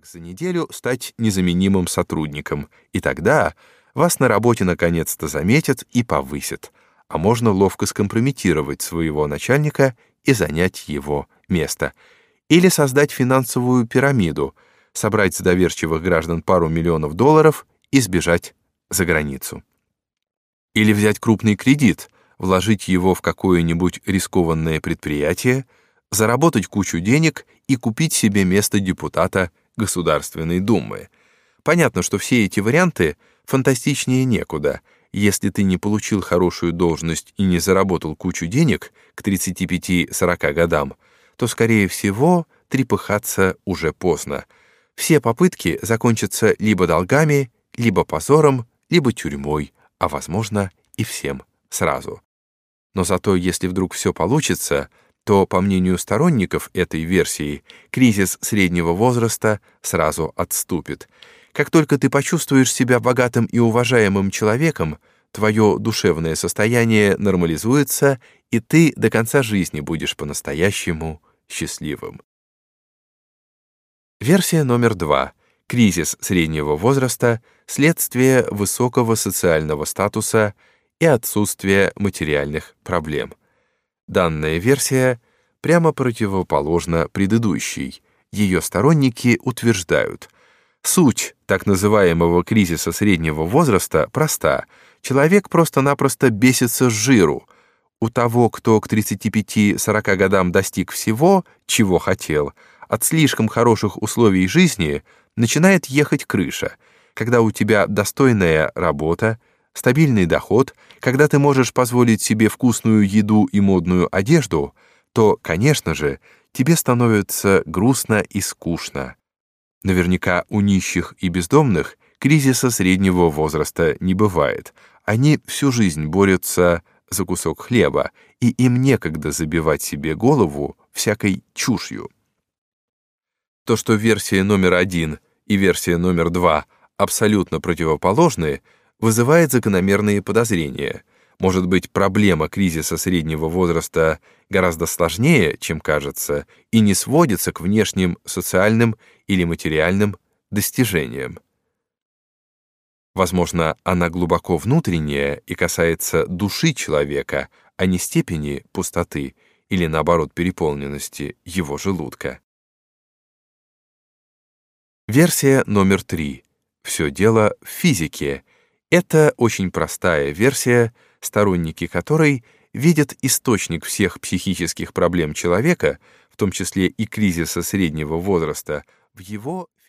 как за неделю стать незаменимым сотрудником, и тогда вас на работе наконец-то заметят и повысят, а можно ловко скомпрометировать своего начальника и занять его место. Или создать финансовую пирамиду, собрать с доверчивых граждан пару миллионов долларов и сбежать за границу. Или взять крупный кредит, вложить его в какое-нибудь рискованное предприятие, заработать кучу денег и купить себе место депутата Государственной Думы. Понятно, что все эти варианты фантастичнее некуда. Если ты не получил хорошую должность и не заработал кучу денег к 35-40 годам, то, скорее всего, трепыхаться уже поздно. Все попытки закончатся либо долгами, либо позором, либо тюрьмой, а, возможно, и всем сразу. Но зато, если вдруг все получится, то, по мнению сторонников этой версии, кризис среднего возраста сразу отступит. Как только ты почувствуешь себя богатым и уважаемым человеком, твое душевное состояние нормализуется, и ты до конца жизни будешь по-настоящему счастливым. Версия номер 2. Кризис среднего возраста – следствие высокого социального статуса и отсутствия материальных проблем. Данная версия прямо противоположна предыдущей. Ее сторонники утверждают, суть так называемого кризиса среднего возраста проста. Человек просто-напросто бесится с жиру. У того, кто к 35-40 годам достиг всего, чего хотел, от слишком хороших условий жизни начинает ехать крыша. Когда у тебя достойная работа, стабильный доход, когда ты можешь позволить себе вкусную еду и модную одежду, то, конечно же, тебе становится грустно и скучно. Наверняка у нищих и бездомных кризиса среднего возраста не бывает. Они всю жизнь борются за кусок хлеба, и им некогда забивать себе голову всякой чушью. То, что версия номер 1 и версия номер 2 абсолютно противоположны, вызывает закономерные подозрения. Может быть, проблема кризиса среднего возраста гораздо сложнее, чем кажется, и не сводится к внешним социальным или материальным достижениям. Возможно, она глубоко внутренняя и касается души человека, а не степени пустоты или, наоборот, переполненности его желудка. Версия номер 3. Все дело в физике. Это очень простая версия, сторонники которой видят источник всех психических проблем человека, в том числе и кризиса среднего возраста, в его